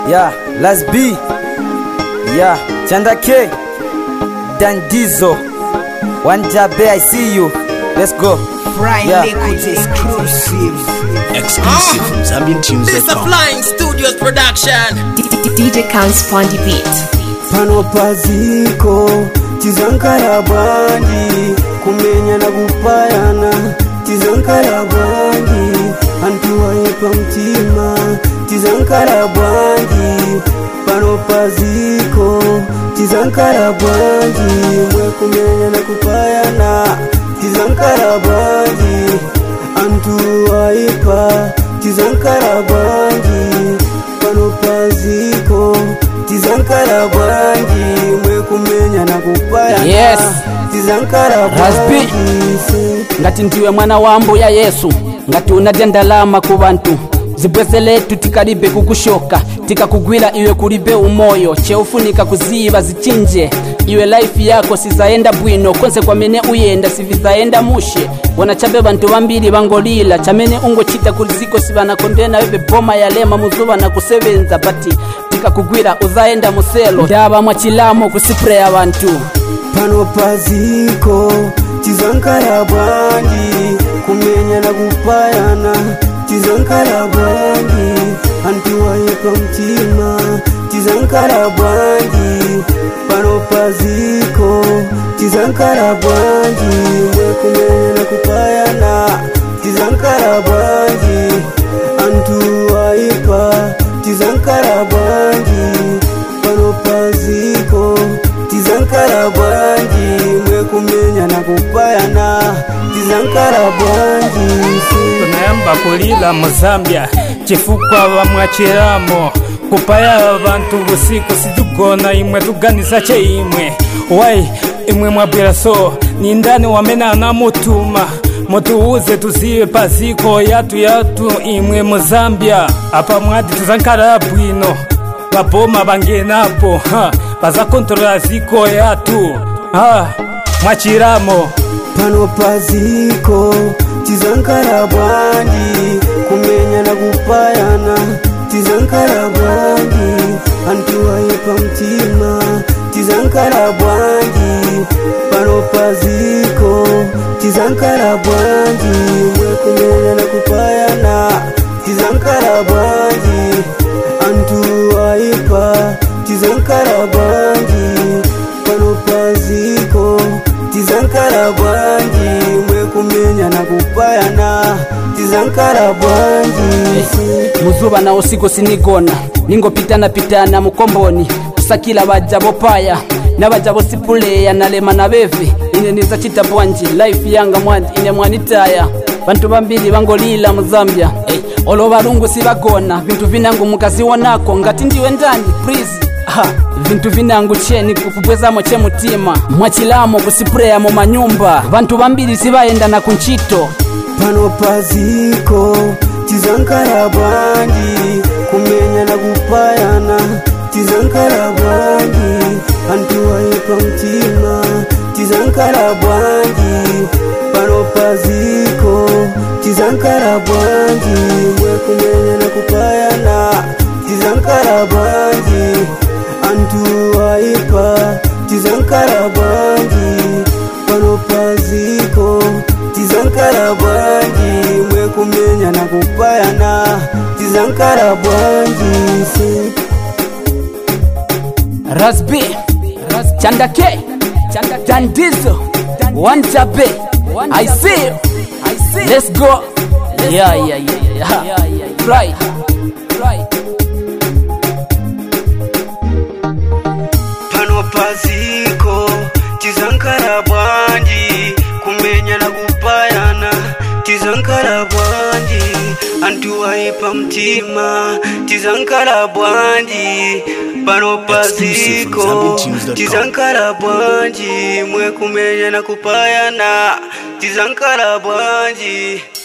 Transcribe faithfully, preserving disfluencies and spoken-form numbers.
Yeah, let's be. Yeah, Chanda K, Dandizo, Wanjabe, I see you. Let's go. Prime Yeah. Liquids exclusive. Exclusive from Zambian Tunes This dot a com. Flying Studios production. D J Counts on the beat. Pano paziko tizankara bandi kumenya na kupayana tizankara bandi antu waipa mtima tizankara bandi pano paziko tizankara bandi mwe kumenya na kupayana tizankara bandi antu waipa tizankara bandi pano paziko tizankara bwanji mwe kumenya na kupaya. Yes. Tizankara Rasbi. Ngati ndiwe mwana wa Mbuya Yesu, ngati unadya ndalama ku bantu zibweze letu tikalibe kukushoka tikakugwira iwe kulibe umoyo cheufunika kuziba zichinje iwe life yako sizaenda bwino konse kwamene uyenda sivizaenda mushe wanachabe bantu bambiri bangolila chamene ungochita kuliziko sibanakondena webe boma ya lema muzuba na kusebenza bati tikakugwira uzaenda muselo ndaba mwachilamo kusipre ya bantu pano paziko tizankara bwanji kumenya na kupayana tizankara bwanji antu waipa mtima tizankara bwanji pano paziko tizankara bwanji mwe kumenya na kupayana tizankara bwanji antu waipa tizankara bwanji pano paziko tizankara bwanji mwe kumenya na kupayana tizankara bwanji tunayamba kulila mu Zambia chifukwa bamwachiramo kupaya abantu busiku sidugona imwe tuganisa che imwe wai imwe mwabwira so ni ndani wamena na mutuma mutuuze tuziwe paziko yatu yatu imwe mu Zambia apa mwadi tuzankara bwino bapoma bangenapo ha baza kontrola ziko yatu ha mwachiramo pano paziko tizankara bwanji kumenya na kupayana tizankara bwanji antu waipa mtima tizankara bwanji pano paziko tizankara bwanji mwe kumenya na kupayana tizankara bwanji antu waipa tizankara bwanji pano paziko tizankara bwanji mwe kumenya na kupayana tizankara bwanji muzuba na usiku sinigona ningopitana pitana mukomboni kusakila bajabo paya nabajabo sipuleya nalema na bevi ine niza chita bwanji life yanga mwandi ine mwanitaya bantu bambili bangolila mu Zambia hey, olo balungu sibagona bintu vinangu mukaziwonako ngati ndiwe ndani please ha vintu vinangu cheni kukubwezamo che mutima mwachilamo kusipuleya mu manyumba bantu bambili sibaenda na kunchito pano paziko tizankara bwanji kumenya na kupayana tizankara bwanji antu waipa mtima tizankara bwanji pano paziko tizankara bwanji mwe kumenya na kupayana tizankara bwanji antu waipa tizankara bwanji pano paziko tizankara bwanji mwe kumenya na kupayana tizankara bwanji Rasbi Chanda K Dandizo Wanjabe I see you let's go yeah yeah yeah yeah right right pano paziko tizankara bwanji kumenya na kupayana tizankara bwanji antu waipa mtima tizankara bwanji pano paziko tizankara bwanji mwe kumenya na kupayana tizankara bwanji